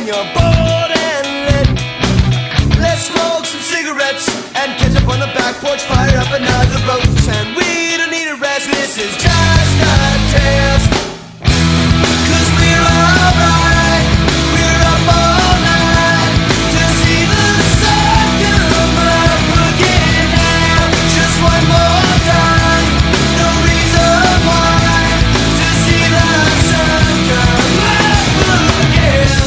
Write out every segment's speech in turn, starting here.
when you're bored and lit. Let's smoke some cigarettes and catch up on the back porch, fire up another roach, and we don't need a rest. This is just a test, 'cause we're alright. We're up all night to see the sun come up again now. Just one more time, no reason why, to see the sun come up again.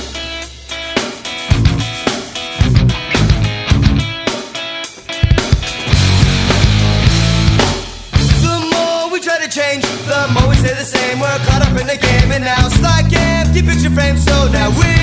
The more we try to change, the more we stay the same. We're caught up in the game, and now it's like empty picture frames. So now we